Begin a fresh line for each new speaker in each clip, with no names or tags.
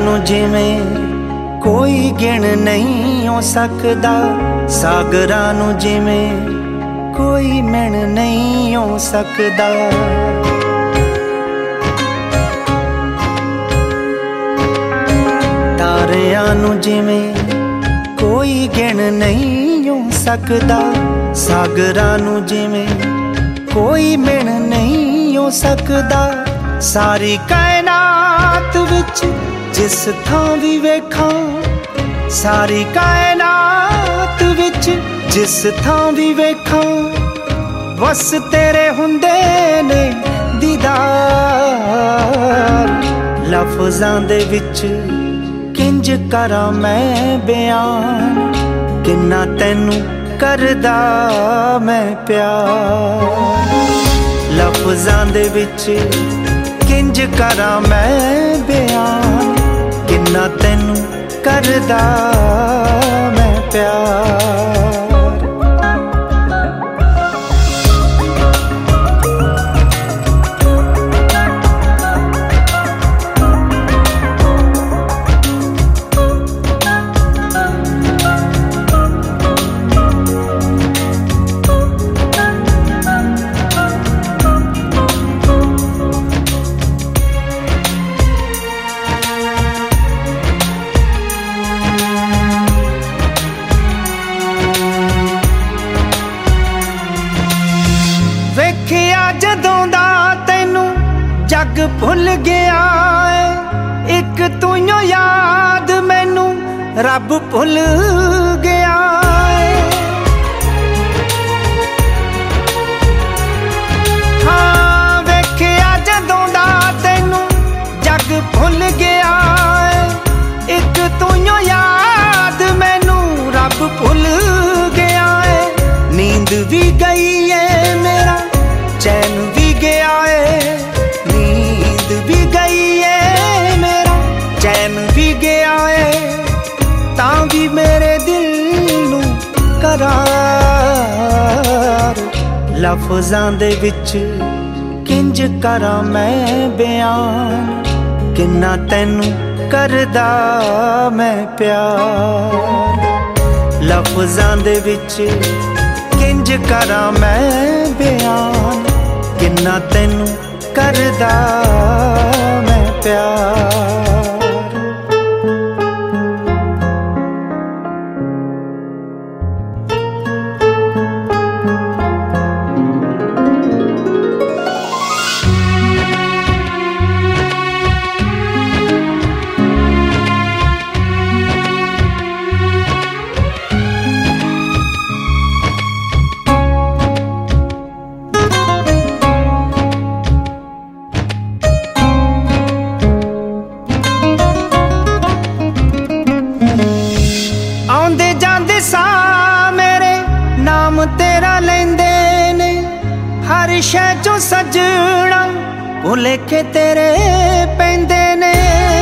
नू जिवें कोई गिण नहीं हो सकदा, सागरां नू जिवें कोई मिण नहीं हो सकदा। तारियां नू जिवें कोई गिण नहीं हो सकदा, सागरां नू जिवें कोई मिण नहीं हो सकदा। सारी कायनात विच जिस थां भी वेखां, सारी कायनात विच जिस थां भी वेखां, बस तेरे हुंदे ने दीदार। लफ्ज़ां दे विच किंज करां मैं बयान, किन्ना तैनू करदा मैं प्यार। लफ्ज़ां दे विच किंज करां मैं बयान, किन्ना तैनू करदा मैं प्यार। जदों दा तैनू जग भुल गया है, एक तू याद मैनू रब भुल गया है। हाँ वेखिया जदों दा तैनू जग भुल गया है, एक तू याद मैनू रब भुल गया है। नींद भी गई है मेरा चैन भी गया है, नींद भी गई है मेरा चैन भी गया है। तां भी मेरे दिल नू करार, लफ्ज़ां दे विच किंज करां मैं बयान, किन्ना तैनू करदा मैं प्यार। लफ्ज़ां दे विच किंज करां मैं बयान, किन्ना तैनू करदा मैं प्यार। आउंदे जांदे सा मेरे नाम तेरा लेंदे ने, हर शै चों सजना भुलेखे तेरे पैंदे ने।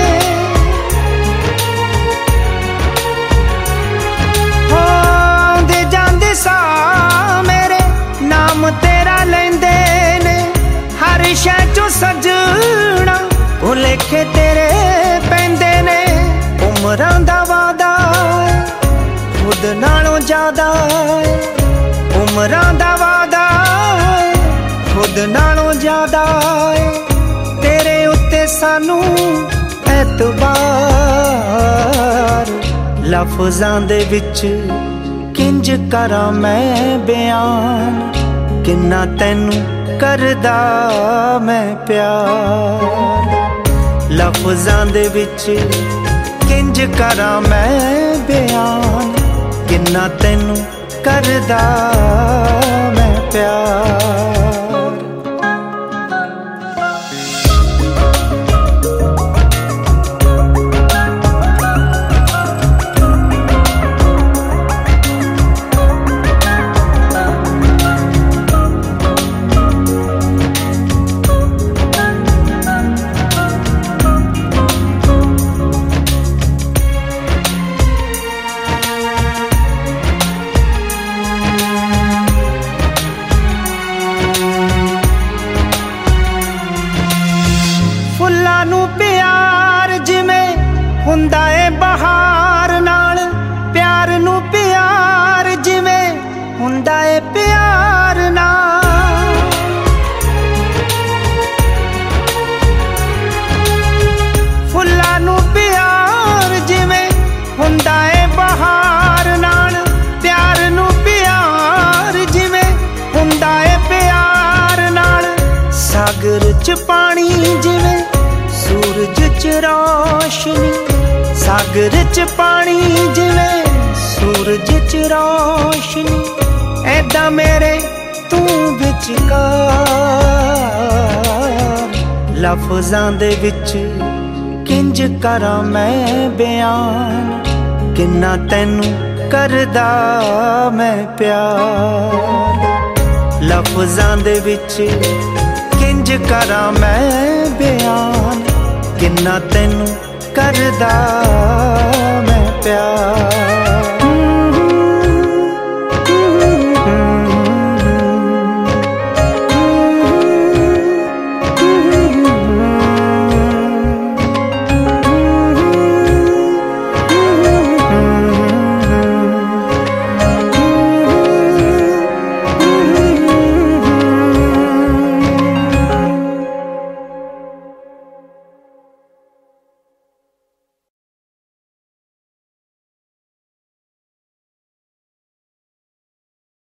आउंदे जांदे सा मेरे नाम तेरा लेंदे ने, हर शै चों सजना भुलेखे तेरे पैंदे ने। उमरां दा वादा खुद नालों ज्यादा है, उमरां दा वादा खुद नालों ज्यादा है। तेरे उत्ते सानू एतबार, लफ्ज़ां दे विच किंज करां मैं बयान, किन्ना तैनू करदा मैं प्यार। लफ्ज़ां दे विच किंज करां मैं बयान, किन्ना तैनू करदा मैं प्यार। हुंदा है प्यार नाल। फुल्लां नूं प्यार जिवें हुंदा है बहार नाल, प्यार नूं प्यार जिवें हुंदा है प्यार नाल। सागर च पानी जिवें सूरज च रोशनी, सागर च पानी जिवें सूरज च रोशनी, ऐदा मेरे तू विचकार। लफ्ज़ां दे विच किंज करां मैं बयान, किन्ना तैनू करदा मैं प्यार। लफ्ज़ां दे विच किंज करां मैं बयान, किन्ना तैनू करदा मैं प्यार।